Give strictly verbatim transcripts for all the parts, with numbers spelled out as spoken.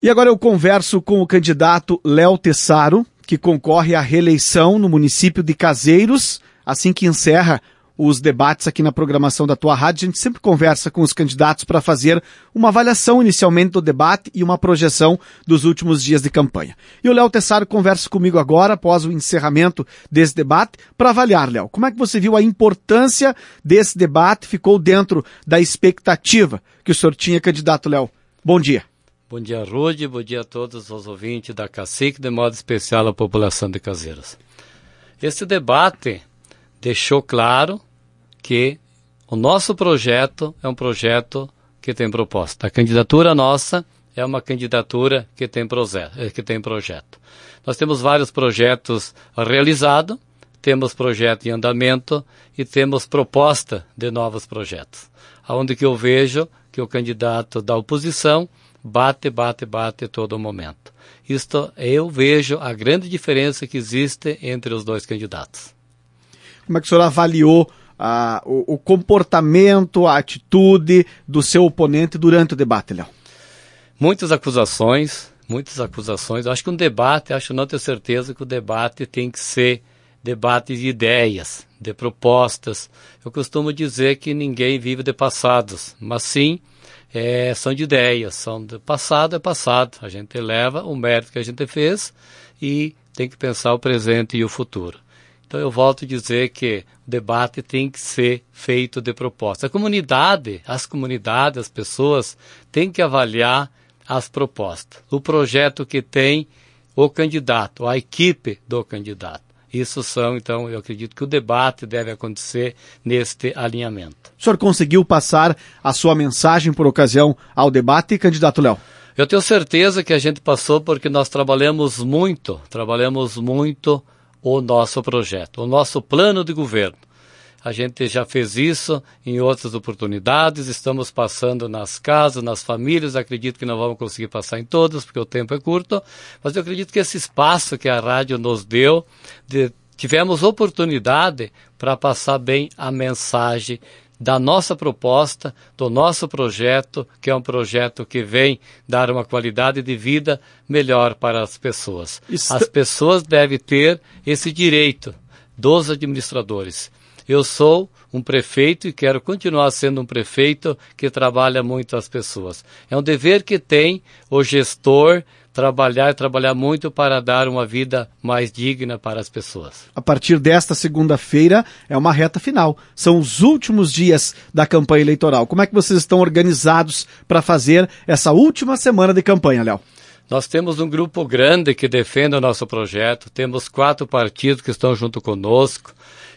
E agora eu converso com o candidato Léo Tessaro, que concorre à reeleição no município de Caseiros. Assim que encerra os debates aqui na programação da tua rádio, a gente sempre conversa com os candidatos para fazer uma avaliação inicialmente do debate e uma projeção dos últimos dias de campanha. E o Léo Tessaro conversa comigo agora, após o encerramento desse debate, para avaliar, Léo, como é que você viu a importância desse debate, ficou dentro da expectativa que o senhor tinha, candidato Léo? Bom dia. Bom dia, Rude, bom dia a todos os ouvintes da Cacique, de modo especial a população de Caseiros. Esse debate deixou claro que o nosso projeto é um projeto que tem proposta. A candidatura nossa é uma candidatura que tem, que tem projeto. Nós temos vários projetos realizados, temos projeto em andamento e temos proposta de novos projetos. Onde que eu vejo que o candidato da oposição bate, bate, bate todo momento. Isto eu vejo a grande diferença que existe entre os dois candidatos. Como é que o senhor avaliou ah, o, o comportamento, a atitude do seu oponente durante o debate, Léo? Muitas acusações, muitas acusações. Eu acho que um debate, acho não ter certeza que o debate tem que ser debate de ideias, de propostas. Eu costumo dizer que ninguém vive de passados, mas sim É, são de ideias, são de passado é passado. A gente eleva o mérito que a gente fez e tem que pensar o presente e o futuro. Então eu volto a dizer que o debate tem que ser feito de proposta. A comunidade, as comunidades, as pessoas têm que avaliar as propostas, o projeto que tem o candidato, a equipe do candidato. Isso são, então, eu acredito que o debate deve acontecer neste alinhamento. O senhor conseguiu passar a sua mensagem por ocasião ao debate, candidato Léo? Eu tenho certeza que a gente passou porque nós trabalhamos muito, trabalhamos muito o nosso projeto, o nosso plano de governo. A gente já fez isso em outras oportunidades, estamos passando nas casas, nas famílias, acredito que não vamos conseguir passar em todas, porque o tempo é curto, mas eu acredito que esse espaço que a rádio nos deu, de, tivemos oportunidade para passar bem a mensagem da nossa proposta, do nosso projeto, que é um projeto que vem dar uma qualidade de vida melhor para as pessoas. Isso... As pessoas devem ter esse direito dos administradores. Eu sou um prefeito e quero continuar sendo um prefeito que trabalha muito as pessoas. É um dever que tem o gestor trabalhar e trabalhar muito para dar uma vida mais digna para as pessoas. A partir desta segunda-feira é uma reta final. São os últimos dias da campanha eleitoral. Como é que vocês estão organizados para fazer essa última semana de campanha, Léo? Nós temos um grupo grande que defende o nosso projeto, temos quatro partidos que estão junto conosco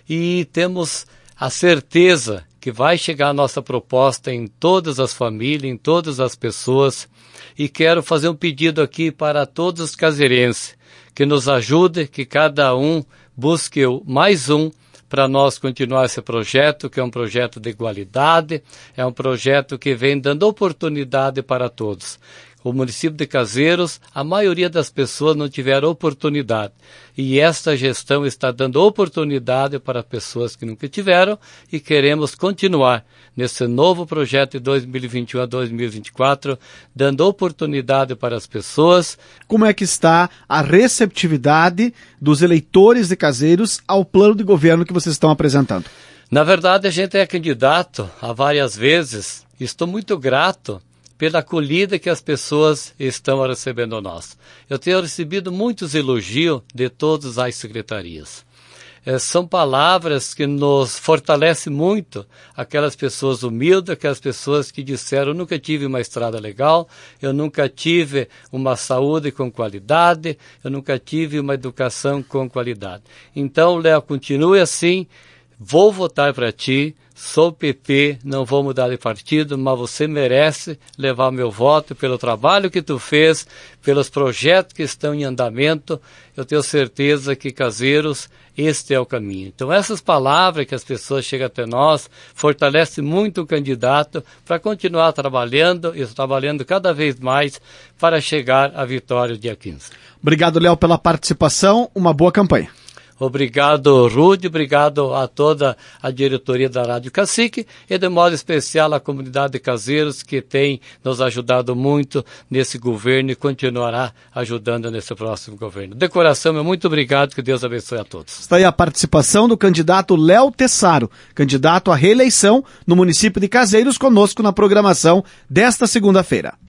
e temos a certeza que vai chegar a nossa proposta em todas as famílias, em todas as pessoas. E quero fazer um pedido aqui para todos os caseirenses, que nos ajude, que cada um busque mais um para nós continuar esse projeto, que é um projeto de igualdade, é um projeto que vem dando oportunidade para todos. O município de Caseiros, a maioria das pessoas não tiveram oportunidade. E esta gestão está dando oportunidade para pessoas que nunca tiveram e queremos continuar nesse novo projeto de dois mil e vinte e um a dois mil e vinte e quatro, dando oportunidade para as pessoas. Como é que está a receptividade dos eleitores de Caseiros ao plano de governo que vocês estão apresentando? Na verdade, a gente é candidato há várias vezes. Estou muito grato pela acolhida que as pessoas estão recebendo nós. Eu tenho recebido muitos elogios de todas as secretarias. É, são palavras que nos fortalecem muito, aquelas pessoas humildes, aquelas pessoas que disseram, eu nunca tive uma estrada legal, eu nunca tive uma saúde com qualidade, eu nunca tive uma educação com qualidade. Então, Léo, continue assim, vou votar para ti, sou P P, não vou mudar de partido, mas você merece levar meu voto pelo trabalho que tu fez, pelos projetos que estão em andamento. Eu tenho certeza que Caseiros, este é o caminho. Então essas palavras que as pessoas chegam até nós, fortalecem muito o candidato para continuar trabalhando e trabalhando cada vez mais para chegar à vitória dia quinze. Obrigado, Léo, pela participação. Uma boa campanha. Obrigado, Rude, obrigado a toda a diretoria da Rádio Cacique e de modo especial a comunidade de caseiros que tem nos ajudado muito nesse governo e continuará ajudando nesse próximo governo. De coração, meu muito obrigado, que Deus abençoe a todos. Está aí a participação do candidato Léo Tessaro, candidato à reeleição no município de Caseiros, conosco na programação desta segunda-feira.